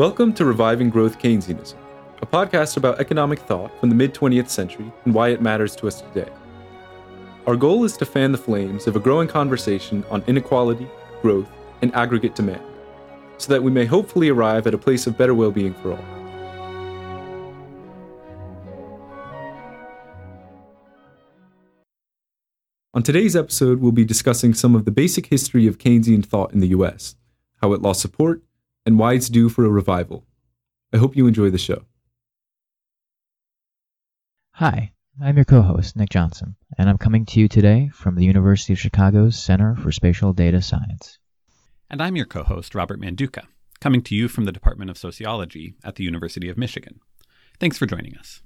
Welcome to Reviving Growth Keynesianism, a podcast about economic thought from the mid-20th century and why it matters to us today. Our goal is to fan the flames of a growing conversation on inequality, growth, and aggregate demand, so that we may hopefully arrive at a place of better well-being for all. On today's episode, we'll be discussing some of the basic history of Keynesian thought in the US, how it lost support, and why it's due for a revival. I hope you enjoy the show. Hi, I'm your co-host, Nick Johnson, and I'm coming to you today from the University of Chicago's Center for Spatial Data Science. And I'm your co-host, Robert Manduca, coming to you from the Department of Sociology at the University of Michigan. Thanks for joining us.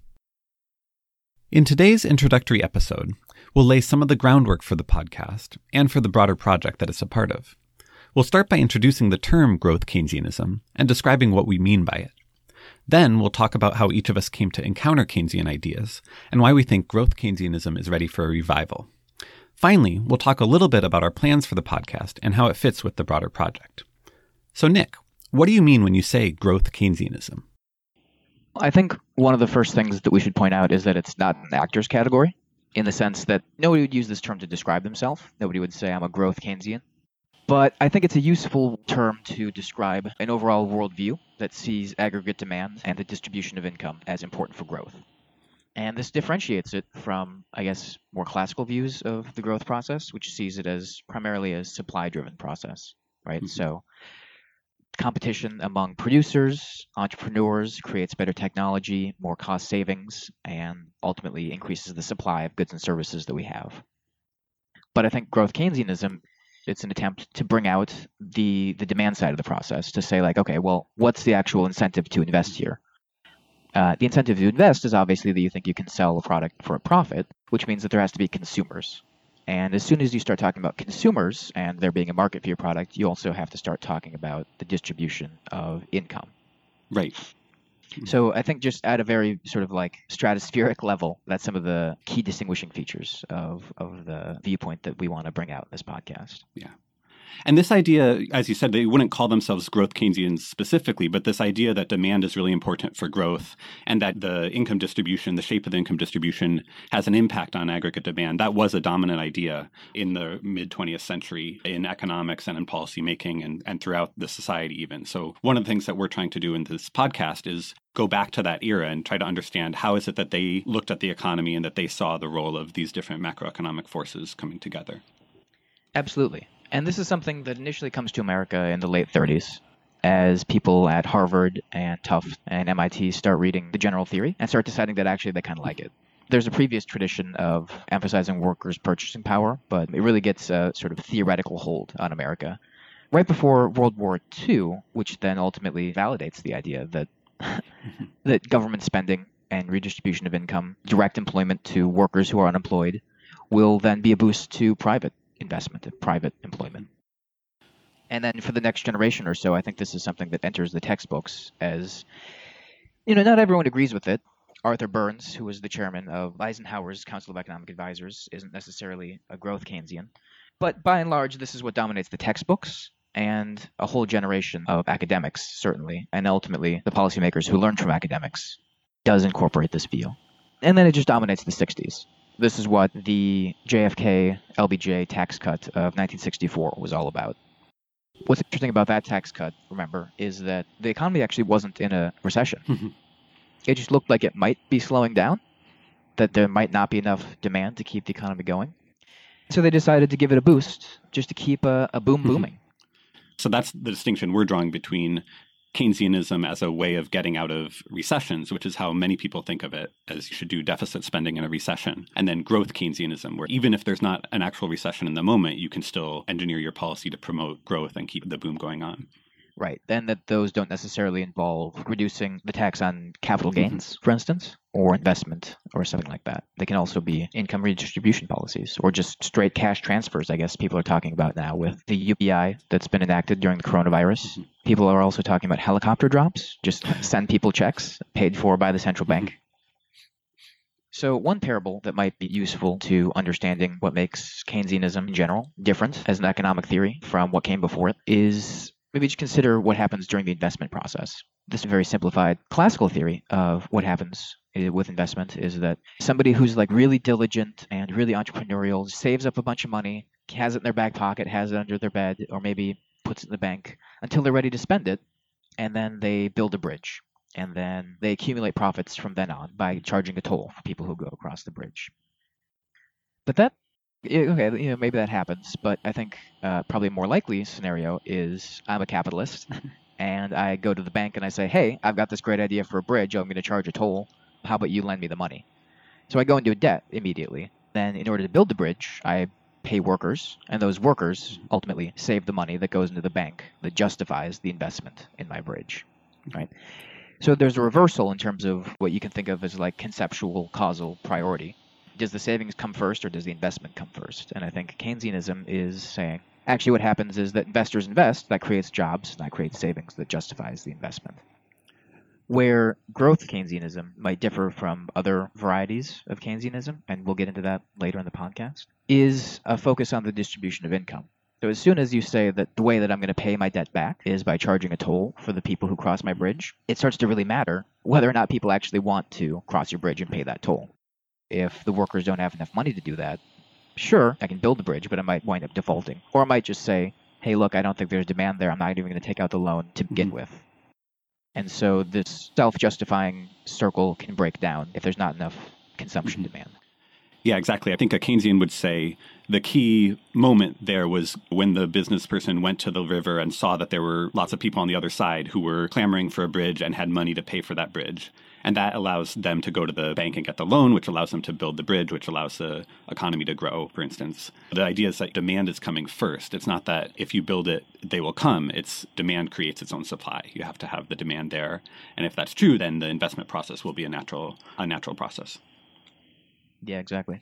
In today's introductory episode, we'll lay some of the groundwork for the podcast and for the broader project that it's a part of. We'll start by introducing the term growth Keynesianism and describing what we mean by it. Then we'll talk about how each of us came to encounter Keynesian ideas and why we think growth Keynesianism is ready for a revival. Finally, we'll talk a little bit about our plans for the podcast and how it fits with the broader project. So Nick, what do you mean when you say growth Keynesianism? I think one of the first things that we should point out is that it's not an actors category, in the sense that nobody would use this term to describe themselves. Nobody would say, I'm a growth Keynesian. But I think it's a useful term to describe an overall worldview that sees aggregate demand and the distribution of income as important for growth. And this differentiates it from, I guess, more classical views of the growth process, which sees it as primarily a supply-driven process, right? Mm-hmm. So competition among producers, entrepreneurs creates better technology, more cost savings, and ultimately increases the supply of goods and services that we have. But I think growth Keynesianism, it's an attempt to bring out the demand side of the process, to say like, okay, well, what's the actual incentive to invest here? The incentive to invest is obviously that you think you can sell a product for a profit, which means that there has to be consumers. And as soon as you start talking about consumers and there being a market for your product, you also have to start talking about the distribution of income. Right. So I think just at a very sort of like stratospheric level, that's some of the key distinguishing features of the viewpoint that we want to bring out in this podcast. Yeah. And this idea, as you said, they wouldn't call themselves growth Keynesians specifically, but this idea that demand is really important for growth and that the income distribution, the shape of the income distribution has an impact on aggregate demand, that was a dominant idea in the mid-20th century in economics and in policymaking and throughout the society even. So one of the things that we're trying to do in this podcast is go back to that era and try to understand how is it that they looked at the economy and that they saw the role of these different macroeconomic forces coming together. Absolutely. And this is something that initially comes to America in the late 30s as people at Harvard and Tufts and MIT start reading the general theory and start deciding that actually they kind of like it. There's a previous tradition of emphasizing workers' purchasing power, but it really gets a sort of theoretical hold on America right before World War II, which then ultimately validates the idea that that government spending and redistribution of income, direct employment to workers who are unemployed, will then be a boost to private investment, private employment. And then for the next generation or so, I think this is something that enters the textbooks as, not everyone agrees with it. Arthur Burns, who was the chairman of Eisenhower's Council of Economic Advisors, isn't necessarily a growth Keynesian. But by and large, this is what dominates the textbooks and a whole generation of academics, certainly, and ultimately the policymakers who learn from academics, does incorporate this view. And then it just dominates the 60s. This is what the JFK LBJ tax cut of 1964 was all about. What's interesting about that tax cut, remember, is that the economy actually wasn't in a recession. It just looked like it might be slowing down, that there might not be enough demand to keep the economy going. So they decided to give it a boost just to keep a boom booming. So that's the distinction we're drawing between Keynesianism as a way of getting out of recessions, which is how many people think of it, as you should do deficit spending in a recession, and then growth Keynesianism, where even if there's not an actual recession in the moment, you can still engineer your policy to promote growth and keep the boom going on. Right. And that those don't necessarily involve reducing the tax on capital gains, for instance, or investment or something like that. They can also be income redistribution policies or just straight cash transfers, I guess people are talking about now with the UBI that's been enacted during the coronavirus. People are also talking about helicopter drops, just send people checks paid for by the central bank. So one parable that might be useful to understanding what makes Keynesianism in general different as an economic theory from what came before it is maybe just consider what happens during the investment process. This very simplified classical theory of what happens with investment is that somebody who's like really diligent and really entrepreneurial saves up a bunch of money, has it in their back pocket, has it under their bed, or maybe puts it in the bank until they're ready to spend it, and then they build a bridge. And then they accumulate profits from then on by charging a toll for people who go across the bridge. But that, okay, maybe that happens, but I think probably a more likely scenario is I'm a capitalist and I go to the bank and I say, hey, I've got this great idea for a bridge. I'm going to charge a toll. How about you lend me the money? So I go into a debt immediately. Then in order to build the bridge, I pay workers, and those workers ultimately save the money that goes into the bank that justifies the investment in my bridge, right? So there's a reversal in terms of what you can think of as like conceptual causal priority. Does the savings come first or does the investment come first? And I think Keynesianism is saying, actually what happens is that investors invest, that creates jobs, that creates savings, that justifies the investment. Where growth Keynesianism might differ from other varieties of Keynesianism, and we'll get into that later in the podcast, is a focus on the distribution of income. So as soon as you say that the way that I'm going to pay my debt back is by charging a toll for the people who cross my bridge, it starts to really matter whether or not people actually want to cross your bridge and pay that toll. If the workers don't have enough money to do that, sure, I can build the bridge, but I might wind up defaulting. Or I might just say, hey, look, I don't think there's demand there. I'm not even going to take out the loan to begin with. And so this self-justifying circle can break down if there's not enough consumption demand. Yeah, exactly. I think a Keynesian would say the key moment there was when the business person went to the river and saw that there were lots of people on the other side who were clamoring for a bridge and had money to pay for that bridge. And that allows them to go to the bank and get the loan, which allows them to build the bridge, which allows the economy to grow, for instance. The idea is that demand is coming first. It's not that if you build it, they will come. It's demand creates its own supply. You have to have the demand there. And if that's true, then the investment process will be a natural process. Yeah, exactly.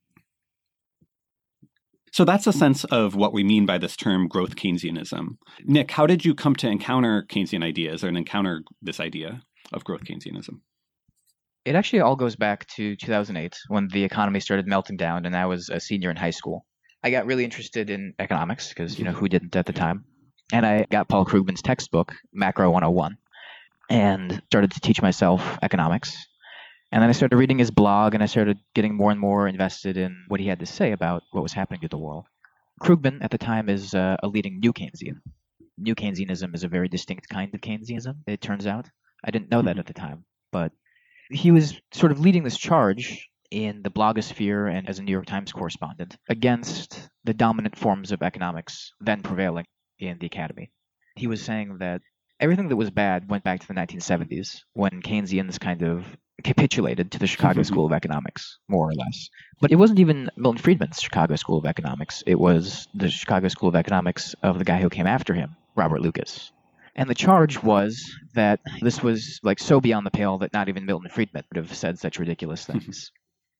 So that's a sense of what we mean by this term growth Keynesianism. Nick, how did you come to encounter Keynesian ideas and encounter this idea of growth Keynesianism? It actually all goes back to 2008 when the economy started melting down and I was a senior in high school. I got really interested in economics because, who didn't at the time? And I got Paul Krugman's textbook, Macro 101, and started to teach myself economics. And then I started reading his blog and I started getting more and more invested in what he had to say about what was happening to the world. Krugman at the time is a leading New Keynesian. New Keynesianism is a very distinct kind of Keynesianism, it turns out. I didn't know that at the time, but he was sort of leading this charge in the blogosphere and as a New York Times correspondent against the dominant forms of economics then prevailing in the academy. He was saying that everything that was bad went back to the 1970s when Keynesians kind of capitulated to the Chicago School of Economics, more or less. But it wasn't even Milton Friedman's Chicago School of Economics. It was the Chicago School of Economics of the guy who came after him, Robert Lucas. And the charge was that this was like so beyond the pale that not even Milton Friedman would have said such ridiculous things.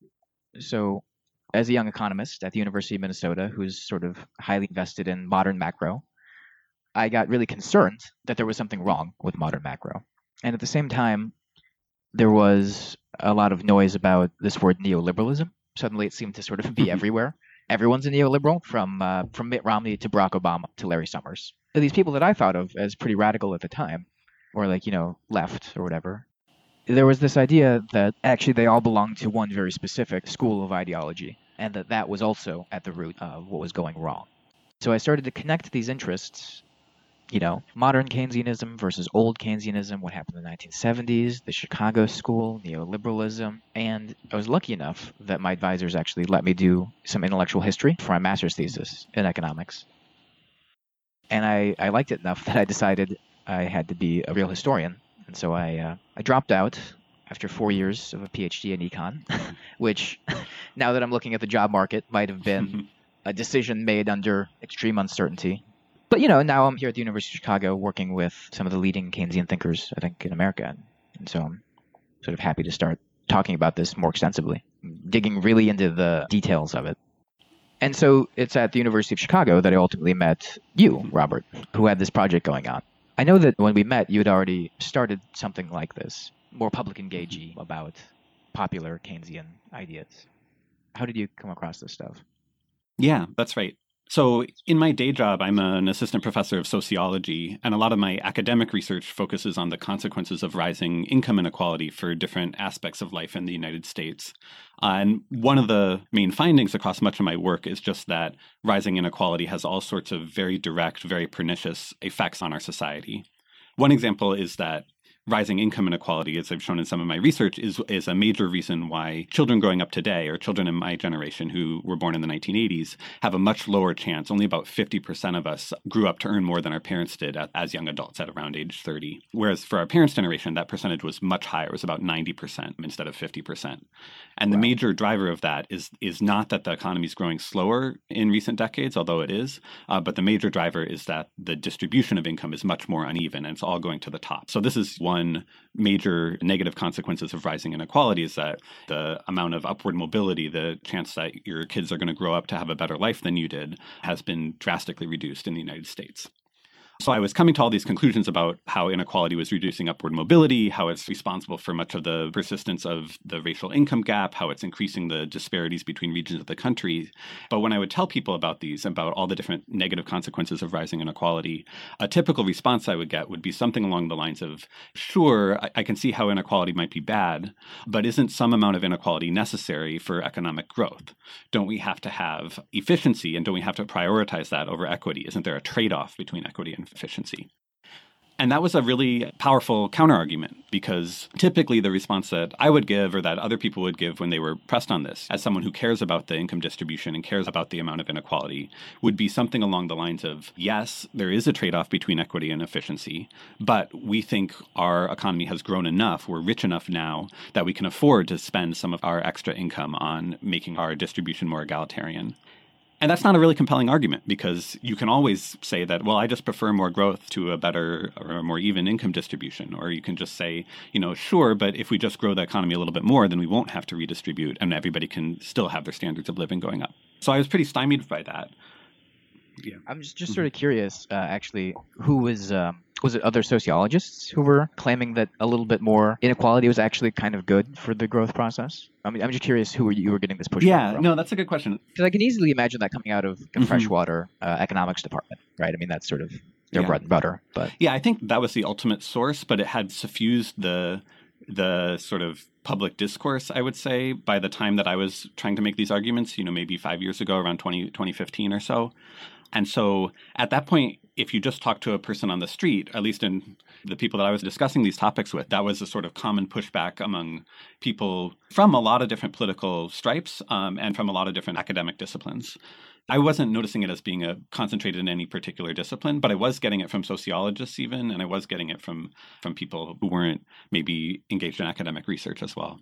So as a young economist at the University of Minnesota, who's sort of highly invested in modern macro, I got really concerned that there was something wrong with modern macro. And at the same time, there was a lot of noise about this word neoliberalism. Suddenly it seemed to sort of be everywhere. Everyone's a neoliberal, from Mitt Romney to Barack Obama to Larry Summers. These people that I thought of as pretty radical at the time, or left or whatever, there was this idea that actually they all belonged to one very specific school of ideology, and that was also at the root of what was going wrong. So I started to connect these interests, modern Keynesianism versus old Keynesianism, what happened in the 1970s, the Chicago School, neoliberalism, and I was lucky enough that my advisors actually let me do some intellectual history for my master's thesis in economics. And I liked it enough that I decided I had to be a real historian. And so I dropped out after 4 years of a PhD in econ, which, now that I'm looking at the job market, might have been a decision made under extreme uncertainty. But, now I'm here at the University of Chicago working with some of the leading Keynesian thinkers, I think, in America. And so I'm sort of happy to start talking about this more extensively, digging really into the details of it. And so it's at the University of Chicago that I ultimately met you, Robert, who had this project going on. I know that when we met, you had already started something like this, more public engaging about popular Keynesian ideas. How did you come across this stuff? Yeah, that's right. So in my day job, I'm an assistant professor of sociology, and a lot of my academic research focuses on the consequences of rising income inequality for different aspects of life in the United States. And one of the main findings across much of my work is just that rising inequality has all sorts of very direct, very pernicious effects on our society. One example is that rising income inequality, as I've shown in some of my research, is a major reason why children growing up today, or children in my generation who were born in the 1980s, have a much lower chance. Only about 50% of us grew up to earn more than our parents did as young adults at around age 30. Whereas for our parents' generation, that percentage was much higher. It was about 90% instead of 50%. And the major driver of that is not that the economy is growing slower in recent decades, although it is, but the major driver is that the distribution of income is much more uneven, and it's all going to the top. So this is one major negative consequences of rising inequality, is that the amount of upward mobility, the chance that your kids are going to grow up to have a better life than you did, has been drastically reduced in the United States. So I was coming to all these conclusions about how inequality was reducing upward mobility, how it's responsible for much of the persistence of the racial income gap, how it's increasing the disparities between regions of the country. But when I would tell people about these, about all the different negative consequences of rising inequality, a typical response I would get would be something along the lines of, sure, I can see how inequality might be bad, but isn't some amount of inequality necessary for economic growth? Don't we have to have efficiency, and don't we have to prioritize that over equity? Isn't there a trade-off between equity and efficiency? And that was a really powerful counterargument, because typically the response that I would give, or that other people would give when they were pressed on this, as someone who cares about the income distribution and cares about the amount of inequality, would be something along the lines of, yes, there is a trade-off between equity and efficiency, but we think our economy has grown enough, we're rich enough now, that we can afford to spend some of our extra income on making our distribution more egalitarian. And that's not a really compelling argument, because you can always say that, well, I just prefer more growth to a better or a more even income distribution. Or you can just say, sure, but if we just grow the economy a little bit more, then we won't have to redistribute, and everybody can still have their standards of living going up. So I was pretty stymied by that. Yeah. I'm just sort of curious, actually, who was it other sociologists who were claiming that a little bit more inequality was actually kind of good for the growth process? I mean, I'm just curious who you were getting this pushback from. Yeah, no, that's a good question. Because I can easily imagine that coming out of the freshwater economics department, right? I mean, that's sort of their bread and butter. But yeah, I think that was the ultimate source, but it had suffused the sort of public discourse, I would say, by the time that I was trying to make these arguments, maybe 5 years ago, around 2015 or so. And so at that point, if you just talk to a person on the street, at least in the people that I was discussing these topics with, that was a sort of common pushback among people from a lot of different political stripes and from a lot of different academic disciplines. I wasn't noticing it as being concentrated in any particular discipline, but I was getting it from sociologists even, and I was getting it from people who weren't maybe engaged in academic research as well.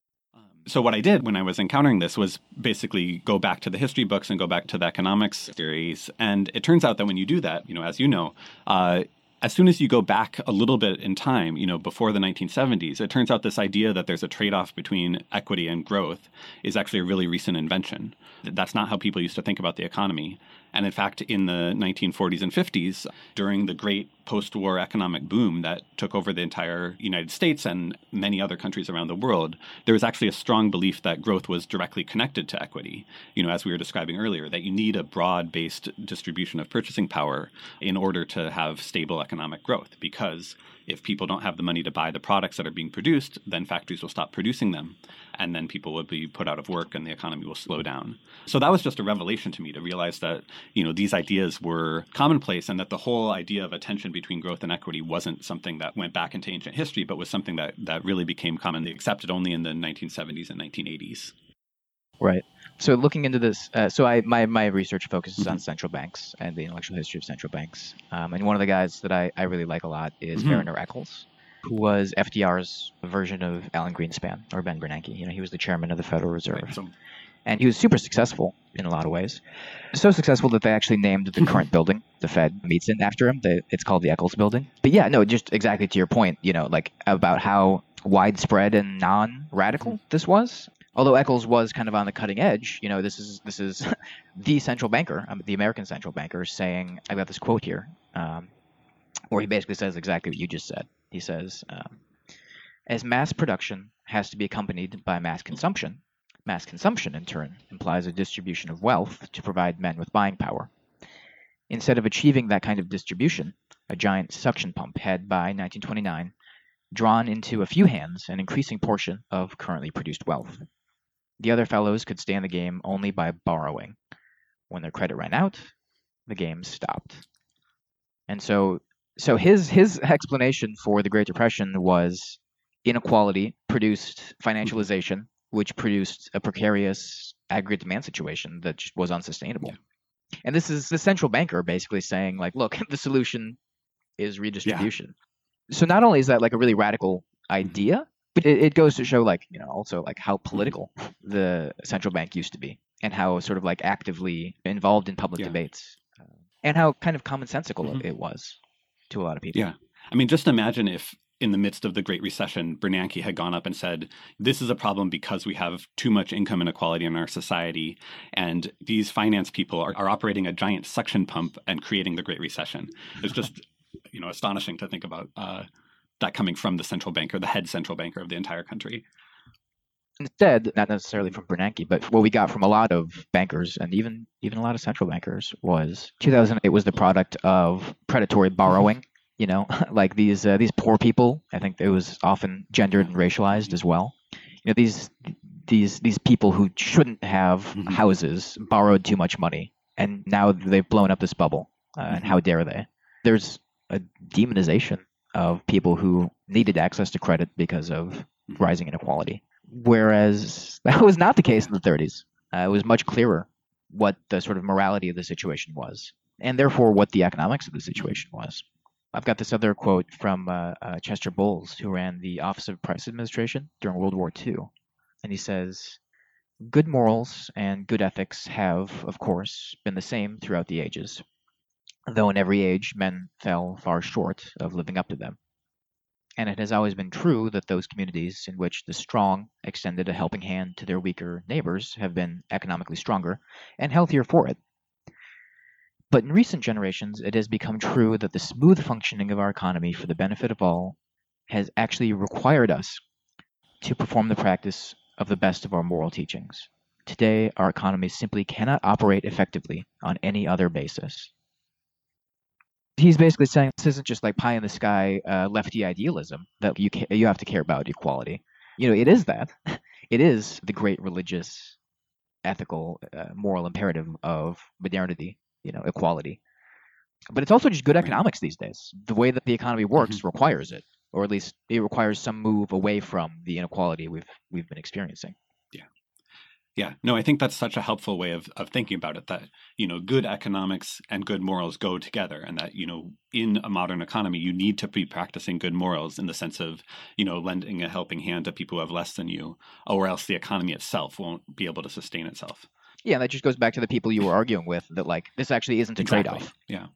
So what I did when I was encountering this was basically go back to the history books and go back to the economics theories. And it turns out that when you do that, as you know, as soon as you go back a little bit in time, before the 1970s, it turns out this idea that there's a trade-off between equity and growth is actually a really recent invention. That's not how people used to think about the economy. And in fact, in the 1940s and 50s, during the great post-war economic boom that took over the entire United States and many other countries around the world, there was actually a strong belief that growth was directly connected to equity. As we were describing earlier, that you need a broad-based distribution of purchasing power in order to have stable economic growth, because if people don't have the money to buy the products that are being produced, then factories will stop producing them, and then people will be put out of work and the economy will slow down. So that was just a revelation to me, to realize that, these ideas were commonplace, and that the whole idea of a tension between growth and equity wasn't something that went back into ancient history, but was something that really became commonly accepted only in the 1970s and 1980s. Right. So looking into this, my research focuses on central banks and the intellectual history of central banks. And one of the guys that I really like a lot is Werner Eccles, who was FDR's version of Alan Greenspan or Ben Bernanke. He was the chairman of the Federal Reserve. Right. And he was super successful in a lot of ways. So successful that they actually named the current building the Fed meets in after him. It's called the Eccles Building. But yeah, no, just exactly to your point, about how widespread and non-radical this was. Although Eccles was kind of on the cutting edge, this is the central banker, the American central banker, saying, I've got this quote here, where he basically says exactly what you just said. He says, as mass production has to be accompanied by mass consumption, Mass consumption, in turn, implies a distribution of wealth to provide men with buying power. Instead of achieving that kind of distribution, a giant suction pump had, by 1929, drawn into a few hands an increasing portion of currently produced wealth. The other fellows could stay in the game only by borrowing. When their credit ran out, the game stopped. And so his explanation for the Great Depression was inequality produced financialization, which produced a precarious aggregate demand situation that just was unsustainable. Yeah. And this is the central banker basically saying, like, look, the solution is redistribution. Yeah. So not only is that like a really radical idea, but it goes to show, like, you know, also like how political the central bank used to be and how sort of like actively involved in public debates and how kind of commonsensical it was to a lot of people. Yeah. I mean, just imagine if in the midst of the Great Recession, Bernanke had gone up and said, this is a problem because we have too much income inequality in our society, and these finance people are operating a giant suction pump and creating the Great Recession. It's just, you know, astonishing to think about that coming from the central banker, the head central banker of the entire country. Instead, not necessarily from Bernanke, but what we got from a lot of bankers and even a lot of central bankers was 2008 was the product of predatory borrowing. You know, like these poor people. I think it was often gendered and racialized as well. You know, these people who shouldn't have houses borrowed too much money, and now they've blown up this bubble. And how dare they? There's a demonization of people who needed access to credit because of rising inequality. Whereas that was not the case in the 30s. It was much clearer what the sort of morality of the situation was, and therefore what the economics of the situation was. I've got this other quote from Chester Bowles, who ran the Office of Price Administration during World War II. And he says, good morals and good ethics have, of course, been the same throughout the ages, though in every age men fell far short of living up to them. And it has always been true that those communities in which the strong extended a helping hand to their weaker neighbors have been economically stronger and healthier for it. But in recent generations, it has become true that the smooth functioning of our economy for the benefit of all has actually required us to perform the practice of the best of our moral teachings. Today, our economy simply cannot operate effectively on any other basis. He's basically saying this isn't just like pie in the sky lefty idealism that you have to care about equality. You know, it is that. It is the great religious, ethical, moral imperative of modernity. You know, equality. But it's also just good economics these days. The way that the economy works requires it, or at least it requires some move away from the inequality we've been experiencing. Yeah. No, I think that's such a helpful way of thinking about it, that, you know, good economics and good morals go together, and that, you know, in a modern economy, you need to be practicing good morals in the sense of, you know, lending a helping hand to people who have less than you, or else the economy itself won't be able to sustain itself. Yeah, that just goes back to the people you were arguing with, that like this actually isn't a trade-off. Yeah.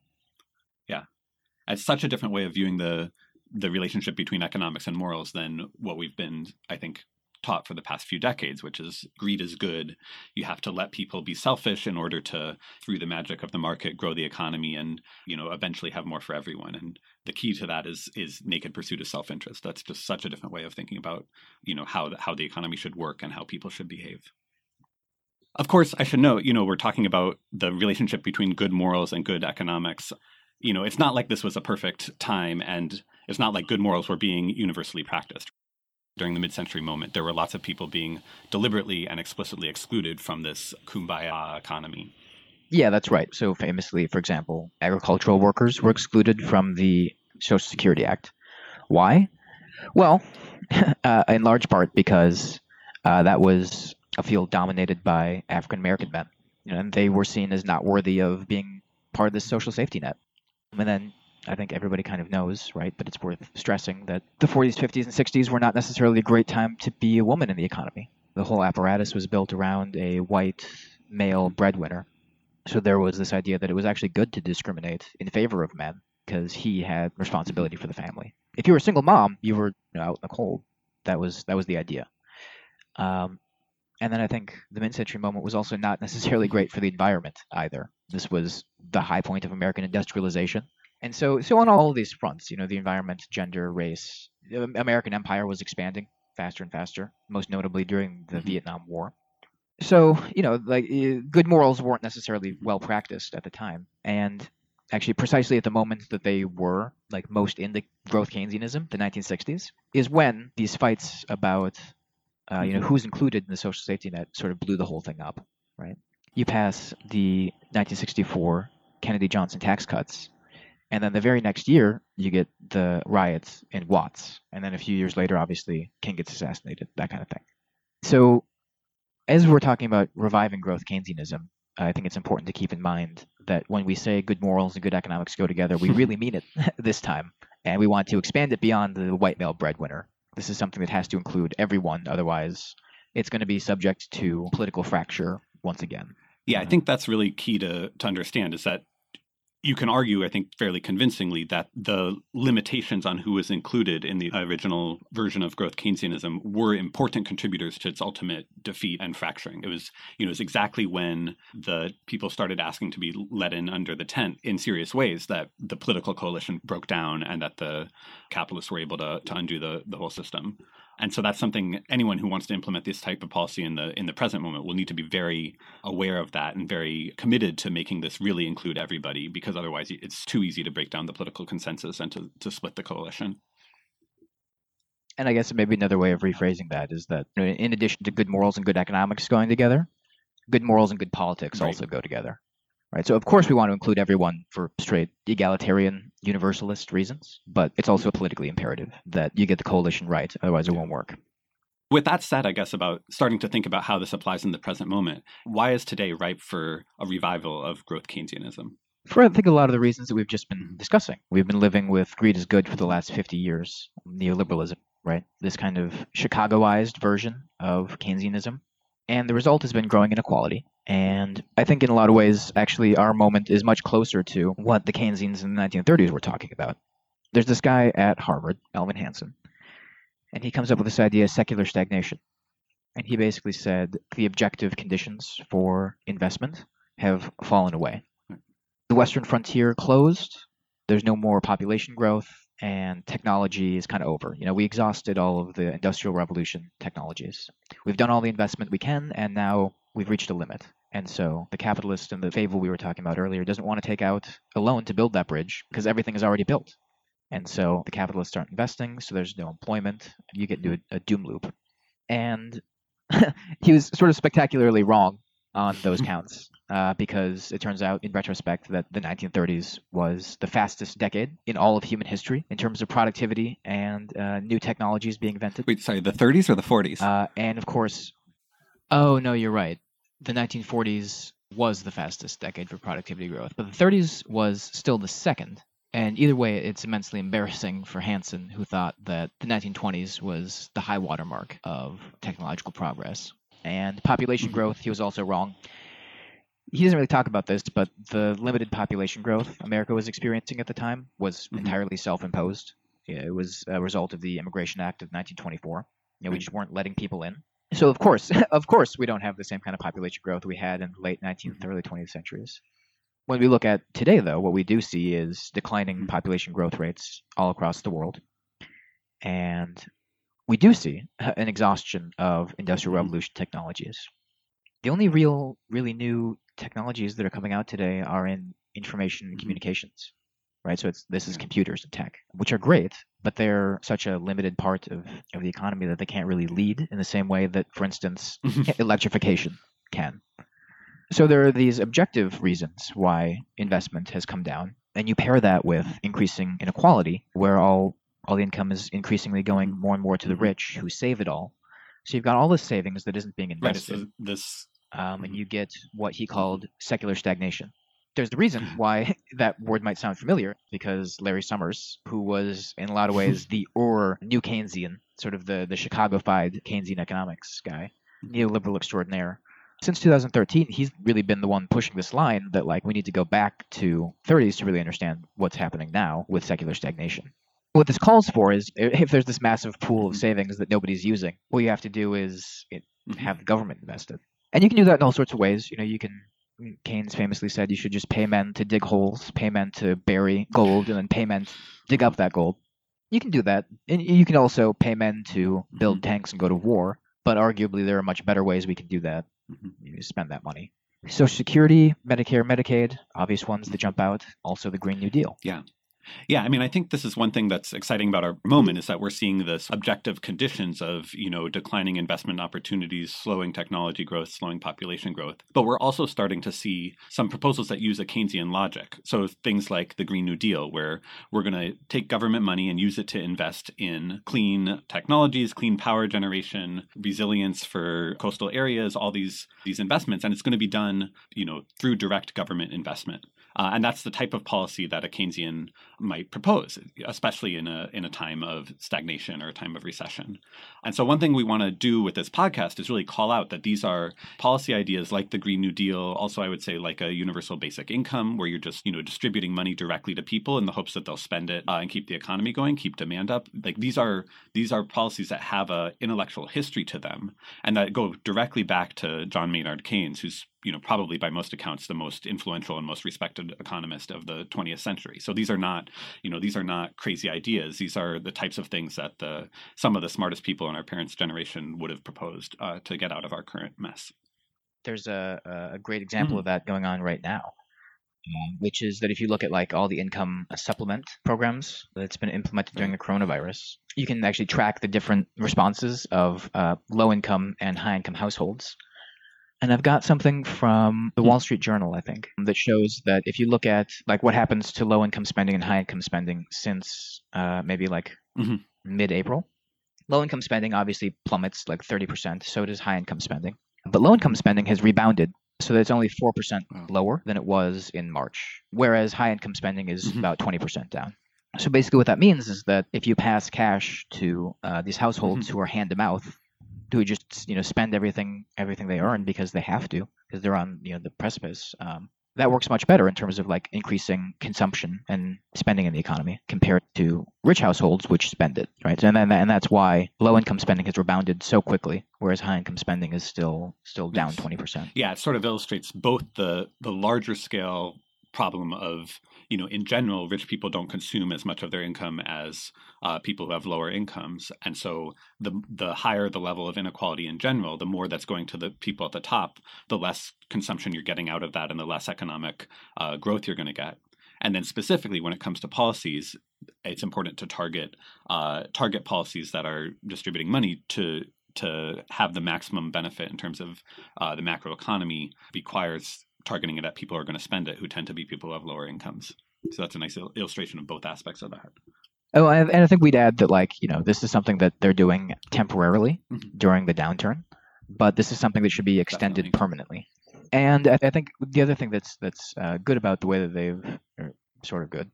It's such a different way of viewing the relationship between economics and morals than what we've been, I think, taught for the past few decades, which is greed is good. You have to let people be selfish in order to, through the magic of the market, grow the economy and, you know, eventually have more for everyone. And the key to that is naked pursuit of self-interest. That's just such a different way of thinking about, you know, how the economy should work and how people should behave. Of course, I should note, you know, we're talking about the relationship between good morals and good economics. You know, it's not like this was a perfect time, and it's not like good morals were being universally practiced. During the mid-century moment, there were lots of people being deliberately and explicitly excluded from this kumbaya economy. Yeah, that's right. So famously, for example, agricultural workers were excluded from the Social Security Act. Why? Well, in large part because that was a field dominated by African-American men. You know, and they were seen as not worthy of being part of the social safety net. And then I think everybody kind of knows, right? But it's worth stressing that the 40s, 50s, and 60s were not necessarily a great time to be a woman in the economy. The whole apparatus was built around a white male breadwinner. So there was this idea that it was actually good to discriminate in favor of men because he had responsibility for the family. If you were a single mom, you were out in the cold. That was the idea. And then I think the mid-century moment was also not necessarily great for the environment either. This was the high point of American industrialization. And so on all of these fronts, you know, the environment, gender, race, the American empire was expanding faster and faster, most notably during the Vietnam War. So, good morals weren't necessarily well practiced at the time. And actually, precisely at the moment that they were most into growth Keynesianism, the 1960s, is when these fights about, who's included in the social safety net sort of blew the whole thing up, right? You pass the 1964 Kennedy-Johnson tax cuts, and then the very next year, you get the riots in Watts. And then a few years later, obviously, King gets assassinated, that kind of thing. So as we're talking about reviving growth Keynesianism, I think it's important to keep in mind that when we say good morals and good economics go together, we really mean it this time. And we want to expand it beyond the white male breadwinner. This is something that has to include everyone. Otherwise, it's going to be subject to political fracture once again. Yeah, I think that's really key to understand is that you can argue, I think, fairly convincingly that the limitations on who was included in the original version of growth Keynesianism were important contributors to its ultimate defeat and fracturing. It was exactly when the people started asking to be let in under the tent in serious ways that the political coalition broke down and that the capitalists were able to undo the whole system. And so that's something anyone who wants to implement this type of policy in the present moment will need to be very aware of that and very committed to making this really include everybody, because otherwise it's too easy to break down the political consensus and to split the coalition. And I guess maybe another way of rephrasing that is that in addition to good morals and good economics going together, good morals and good politics also go together. Right. So, of course, we want to include everyone for straight egalitarian universalist reasons, but it's also politically imperative that you get the coalition right. Otherwise, it won't work. With that said, I guess about starting to think about how this applies in the present moment, why is today ripe for a revival of growth Keynesianism? For, I think, a lot of the reasons that we've just been discussing. We've been living with greed is good for the last 50 years, neoliberalism, right? This kind of Chicagoized version of Keynesianism. And the result has been growing inequality. And I think in a lot of ways, actually, our moment is much closer to what the Keynesians in the 1930s were talking about. There's this guy at Harvard, Alvin Hansen, and he comes up with this idea of secular stagnation. And he basically said the objective conditions for investment have fallen away. The Western frontier closed, there's no more population growth, and technology is kind of over. We exhausted all of the Industrial Revolution technologies. We've done all the investment we can, and now we've reached a limit. And so the capitalist in the fable we were talking about earlier doesn't want to take out a loan to build that bridge because everything is already built. And so the capitalists aren't investing, so there's no employment. You get into a doom loop. And he was sort of spectacularly wrong on those counts because it turns out in retrospect that the 1930s was the fastest decade in all of human history in terms of productivity and new technologies being invented. Wait, sorry, the 30s or the 40s? And of course, oh, no, you're right. The 1940s was the fastest decade for productivity growth, but the 30s was still the second. And either way, it's immensely embarrassing for Hansen, who thought that the 1920s was the high watermark of technological progress. And population growth, he was also wrong. He doesn't really talk about this, but the limited population growth America was experiencing at the time was entirely self-imposed. It was a result of the Immigration Act of 1924. We just weren't letting people in. So of course, we don't have the same kind of population growth we had in the late 19th, early 20th centuries. When we look at today, though, what we do see is declining population growth rates all across the world. And we do see an exhaustion of Industrial Revolution technologies. The only really new technologies that are coming out today are in information and communications, right? So this is computers and tech, which are great, but they're such a limited part of the economy that they can't really lead in the same way that, for instance, electrification can. So there are these objective reasons why investment has come down, and you pair that with increasing inequality, where all the income is increasingly going more and more to the rich who save it all. So you've got all this savings that isn't being invested, and you get what he called secular stagnation. There's the reason why that word might sound familiar, because Larry Summers, who was in a lot of ways the new Keynesian, sort of the Chicago-fied Keynesian economics guy, neoliberal extraordinaire, since 2013, he's really been the one pushing this line that we need to go back to 30s to really understand what's happening now with secular stagnation. What this calls for is if there's this massive pool of savings that nobody's using, what you have to do is have the government invested. And you can do that in all sorts of ways. Keynes famously said you should just pay men to dig holes, pay men to bury gold, and then pay men to dig up that gold. You can do that. And you can also pay men to build tanks and go to war. but arguably there are much better ways we can do that. You spend that money. Social Security, Medicare, Medicaid, obvious ones that jump out. Also the Green New Deal. Yeah. Yeah, I mean, I think this is one thing that's exciting about our moment is that we're seeing this objective conditions of, declining investment opportunities, slowing technology growth, slowing population growth. But we're also starting to see some proposals that use a Keynesian logic. So things like the Green New Deal, where we're going to take government money and use it to invest in clean technologies, clean power generation, resilience for coastal areas, all these investments. And it's going to be done, through direct government investment. And that's the type of policy that a Keynesian might propose, especially in a time of stagnation or a time of recession. And so one thing we want to do with this podcast is really call out that these are policy ideas like the Green New Deal, also I would say like a universal basic income, where you're just, distributing money directly to people in the hopes that they'll spend it and keep the economy going, keep demand up. Like these are policies that have a intellectual history to them and that go directly back to John Maynard Keynes, who's probably by most accounts the most influential and most respected economist of the 20th century. So these are not crazy ideas. These are the types of things that some of the smartest people in our parents' generation would have proposed to get out of our current mess. There's a great example of that going on right now, which is that if you look at like all the income supplement programs that's been implemented during the coronavirus, you can actually track the different responses of low-income and high-income households. And I've got something from the Wall Street Journal, I think, that shows that if you look at like what happens to low-income spending and high-income spending since maybe like mid-April, low-income spending obviously plummets like 30%. So does high-income spending. But low-income spending has rebounded so that it's only 4% lower than it was in March, whereas high-income spending is about 20% down. So basically what that means is that if you pass cash to these households who are hand-to-mouth, who just spend everything they earn because they have to, because they're on the precipice. That works much better in terms of like increasing consumption and spending in the economy compared to rich households which spend it, right? And that's why low income spending has rebounded so quickly, whereas high income spending is still down 20%. Yeah, it sort of illustrates both the larger scale problem of in general, rich people don't consume as much of their income as people who have lower incomes. And so the higher the level of inequality in general, the more that's going to the people at the top, the less consumption you're getting out of that and the less economic growth you're going to get. And then specifically when it comes to policies, it's important to target policies that are distributing money to have the maximum benefit in terms of the macroeconomy requires targeting it at people who are going to spend it, who tend to be people who have lower incomes. So that's a nice illustration of both aspects of that. Oh, and I think we'd add that, like, this is something that they're doing temporarily during the downturn, but this is something that should be extended permanently. And I think the other thing that's good about the way that they've, or sort of good,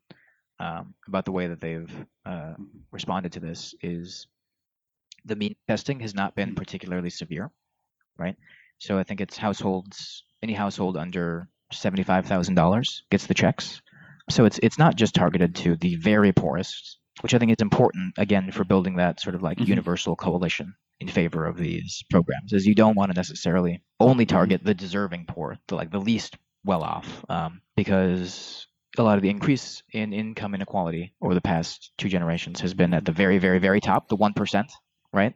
about the way that they've responded to this is the mean testing has not been particularly severe, right? So I think it's any household under $75,000 gets the checks. So it's not just targeted to the very poorest, which I think is important, again, for building that sort of like universal coalition in favor of these programs, is you don't want to necessarily only target the deserving poor, the least well off, because a lot of the increase in income inequality over the past 2 generations has been at the very, very, very top, the 1%, right?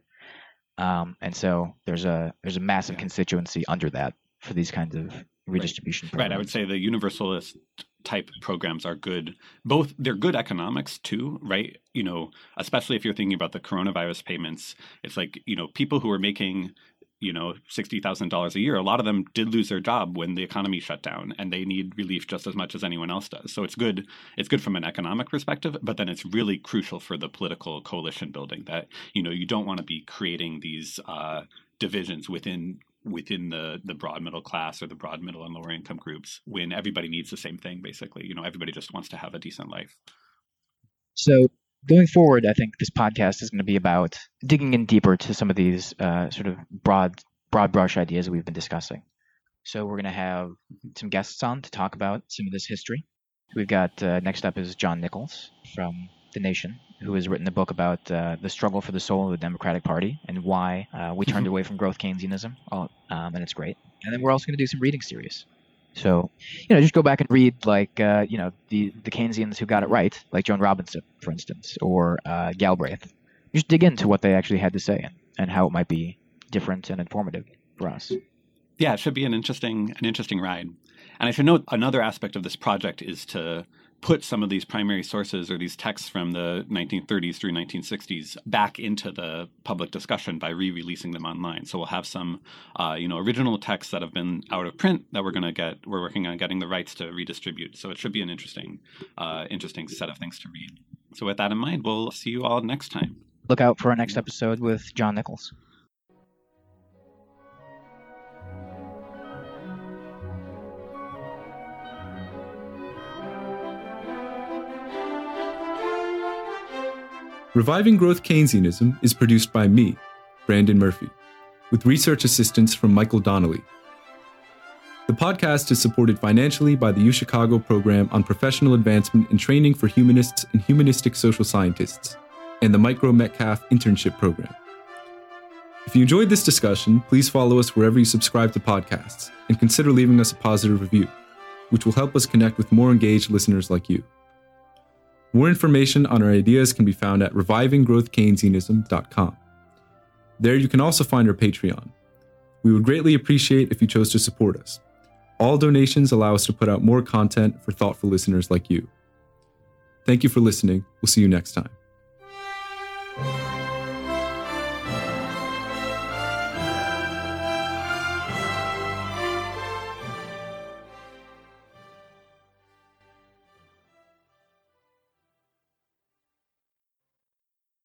And so there's a massive constituency under that for these kinds of redistribution programs. Right. I would say the universalist type programs are good. They're good economics too, right? Especially if you're thinking about the coronavirus payments, it's like, people who are making, $60,000 a year, a lot of them did lose their job when the economy shut down and they need relief just as much as anyone else does. So it's good from an economic perspective, but then it's really crucial for the political coalition building that, you don't want to be creating these divisions within the broad middle class or the broad middle and lower income groups when everybody needs the same thing, basically. Everybody just wants to have a decent life. So going forward, I think this podcast is going to be about digging in deeper to some of these sort of broad brush ideas that we've been discussing. So we're going to have some guests on to talk about some of this history. We've got next up is John Nichols from The Nation, who has written a book about the struggle for the soul of the Democratic Party and why we turned away from growth Keynesianism, and it's great. And then we're also going to do some reading series. So, just go back and read, like, the Keynesians who got it right, like Joan Robinson, for instance, or Galbraith. Just dig into what they actually had to say and how it might be different and informative for us. Yeah, it should be an interesting ride. And I should note another aspect of this project is to put some of these primary sources or these texts from the 1930s through 1960s back into the public discussion by re-releasing them online. So we'll have some, original texts that have been out of print that we're working on getting the rights to redistribute. So it should be an interesting set of things to read. So with that in mind, we'll see you all next time. Look out for our next episode with John Nichols. Reviving Growth Keynesianism is produced by me, Brandon Murphy, with research assistance from Michael Donnelly. The podcast is supported financially by the UChicago Program on Professional Advancement and Training for Humanists and Humanistic Social Scientists, and the Micro Metcalf Internship Program. If you enjoyed this discussion, please follow us wherever you subscribe to podcasts, and consider leaving us a positive review, which will help us connect with more engaged listeners like you. More information on our ideas can be found at revivinggrowthkeynesianism.com. There you can also find our Patreon. We would greatly appreciate if you chose to support us. All donations allow us to put out more content for thoughtful listeners like you. Thank you for listening. We'll see you next time.